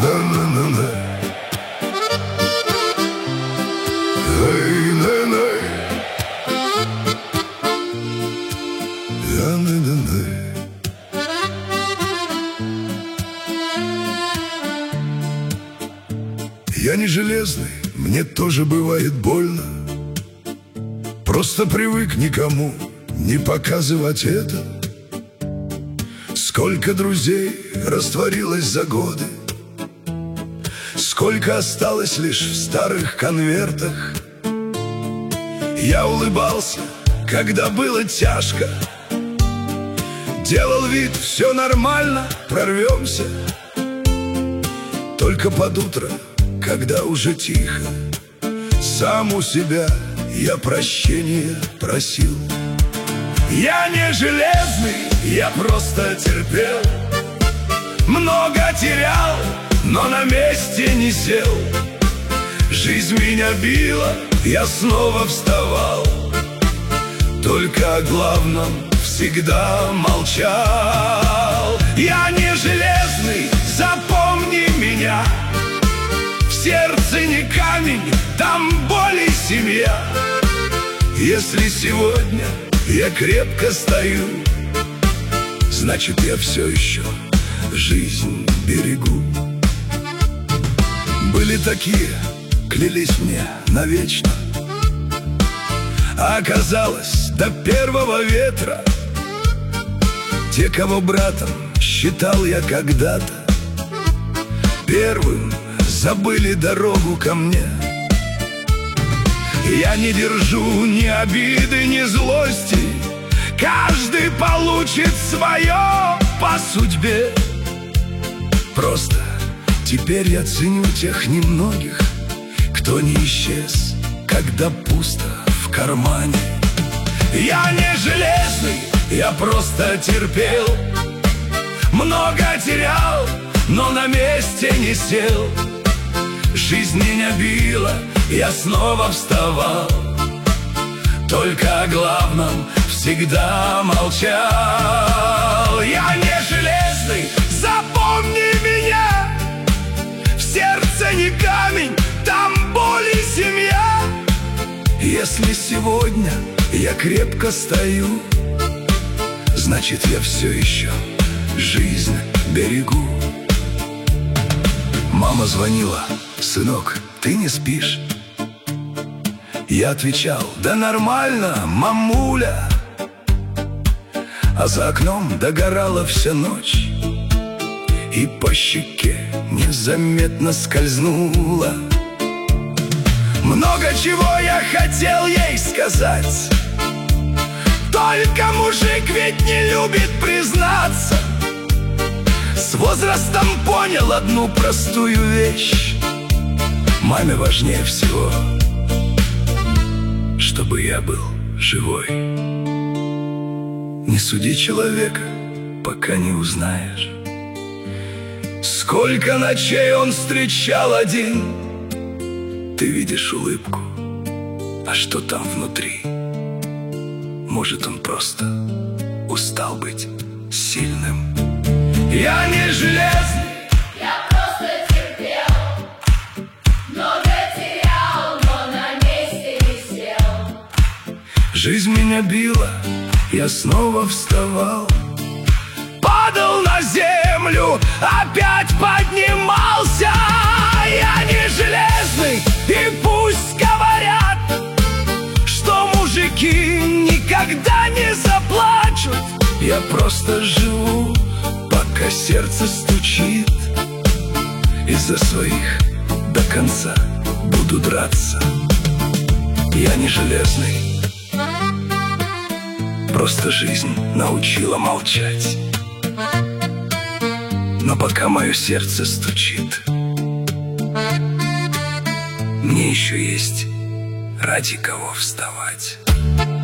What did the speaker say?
Я не железный, мне тоже бывает больно. Просто привык никому не показывать это. Сколько друзей растворилось за годы, сколько осталось лишь в старых конвертах. Я улыбался, когда было тяжко, делал вид, все нормально, прорвемся. Только под утро, когда уже тихо, сам у себя я прощения просил. Я не железный, я просто терпел, много терял, но на месте не сел. Жизнь меня била, я снова вставал, только о главном всегда молчал. Я не железный, запомни меня, в сердце не камень, там боль и семья. Если сегодня я крепко стою, значит, я все еще жизнь берегу. Были такие, клялись мне навечно, а оказалось, до первого ветра те, кого братом считал я когда-то, первым забыли дорогу ко мне. Я не держу ни обиды, ни злости, каждый получит свое по судьбе. Просто теперь я ценю тех немногих, кто не исчез, когда пусто в кармане. Я не железный, я просто терпел, много терял, но на месте не сел. Жизнь меня била, я снова вставал, только о главном всегда молчал. Я не железный, запомни меня, в сердце не камень, там боль и семья. Если сегодня я крепко стою, значит, я все еще жизнь берегу. Мама звонила: сынок, ты не спишь? Я отвечал: да нормально, мамуля. А за окном догорала вся ночь, и по щеке незаметно скользнула. Много чего я хотел ей сказать, только мужик ведь не любит признаться. С возрастом понял одну простую вещь: маме важнее всего, чтобы я был живой. Не суди человека, пока не узнаешь, сколько ночей он встречал один. Ты видишь улыбку, а что там внутри? Может, он просто устал быть сильным. Я не железный, я просто терпел, много терял, но на месте не сел. Жизнь меня била, я снова вставал, падал на землю, опять поднимался. Я не железный, и пусть говорят, что мужики никогда не заплачут. Я просто живу, пока сердце стучит, и за своих до конца буду драться. Я не железный, просто жизнь научила молчать. Но пока мое сердце стучит, мне еще есть ради кого вставать.